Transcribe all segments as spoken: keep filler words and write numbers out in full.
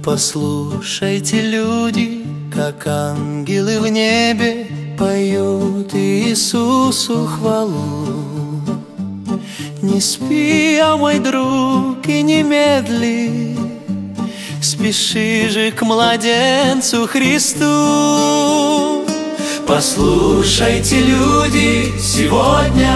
Послушайте, люди, как ангелы в небе поют Иисусу хвалу. Не спи, а мой друг, и не медли, спеши же к младенцу Христу. Послушайте, люди, сегодня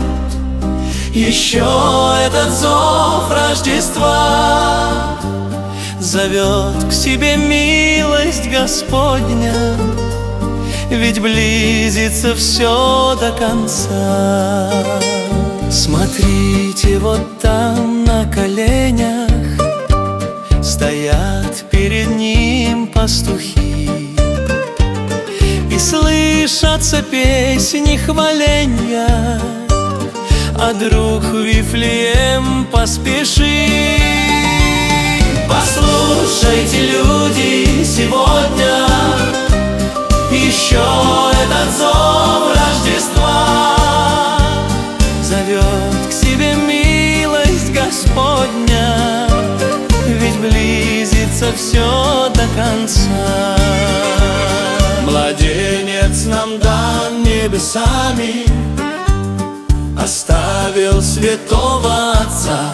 еще этот зов Рождества зовет к себе милость Господня, ведь близится все до конца. Смотрите, вот там на коленях стоят перед ним пастухи, и слышатся песни хваленья: а друг в Вифлеем поспеши. Послушайте, люди, сегодня еще этот зов Рождества зовет к себе милость Господня, ведь близится все до конца. Младенец нам дан небесами, оставил святого Отца,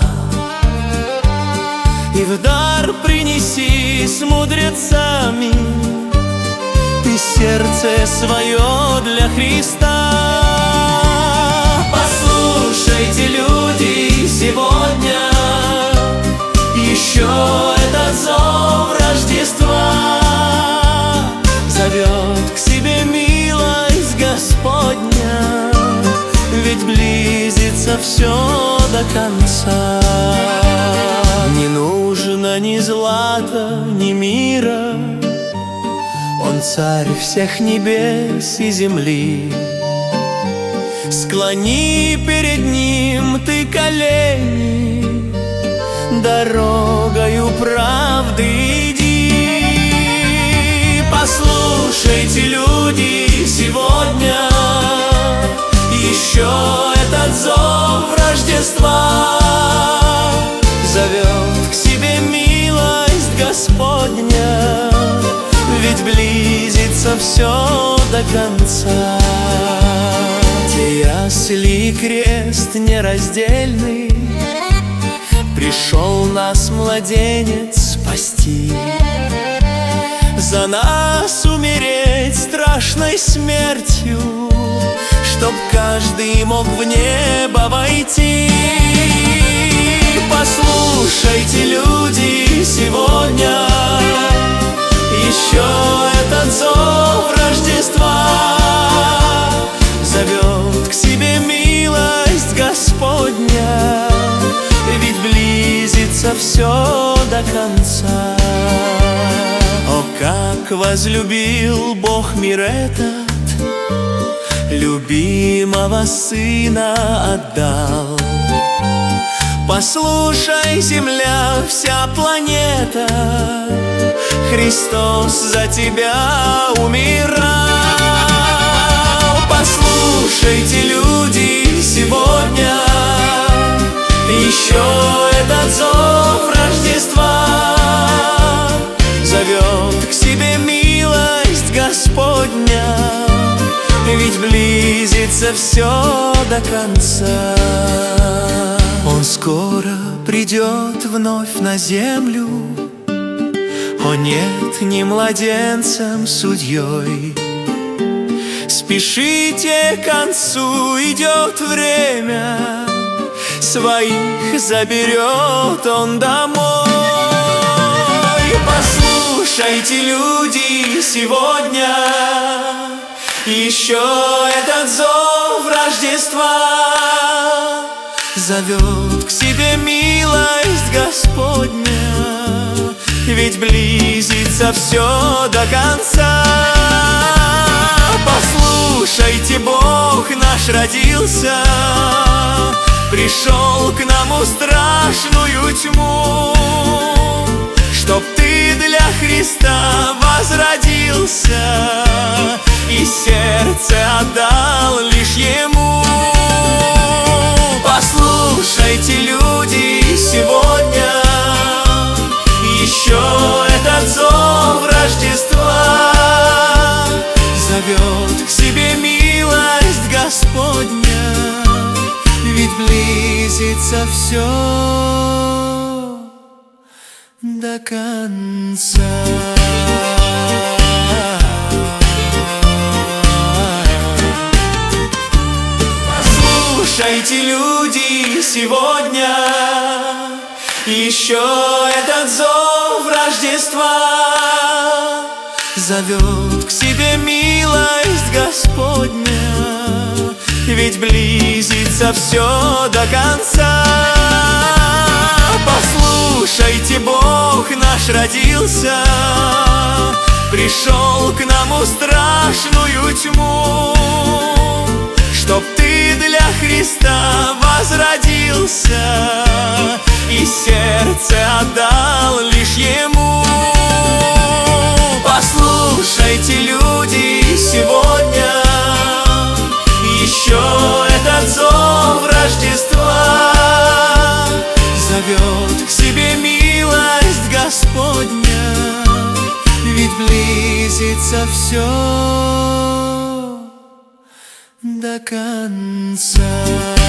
и в дар принеси с мудрецами ты сердце свое для Христа. Послушайте, люди, сегодня еще этот зов Рождества зовет к себе милость Господня, ведь близится все до конца. Не нужно ни злата, ни мира, Он царь всех небес и земли. Склони перед Ним ты колени, дорогою правды иди. Послушайте, люди, сегодня еще этот зов Рождества зовет к себе милость Господня, ведь близится все до конца. Те ясли и крест нераздельный, пришел нас младенец спасти, за нас умереть страшной смертью, чтоб каждый мог в небо войти. Послушайте, люди, сегодня еще этот зов Рождества зовет к себе милость Господня, ведь близится все до конца. О, как возлюбил Бог мир этот, любимого Сына отдал. Послушай, земля, вся планета, Христос за тебя умирал. Послушайте, люди, сегодня еще этот зов Рождества зовет к себе милость Господня, ведь близится все до конца. Он скоро придет вновь на землю, о нет, не младенцем судьей. Спешите к концу, идет время, своих заберет Он домой. Послушайте, люди, сегодня еще этот зов Рождества зовет к себе милость Господня, ведь близится все до конца. Послушайте, Бог наш родился, пришел к нам в страшную тьму, чтоб ты для Христа возродился и сердце отдал лишь Ему. Послушайте, люди, сегодня еще это близится все до конца. Послушайте, люди, сегодня еще этот зов Рождества зовет к себе милость Господня, ведь близится все до конца. Послушайте, Бог наш родился, пришел к нам в страшную тьму, чтоб ты для Христа возродился и сердце отдал лишь Ему. Послушайте, люди, сегодня еще этот зов Рождества зовет к себе милость Господня, ведь близится все до конца.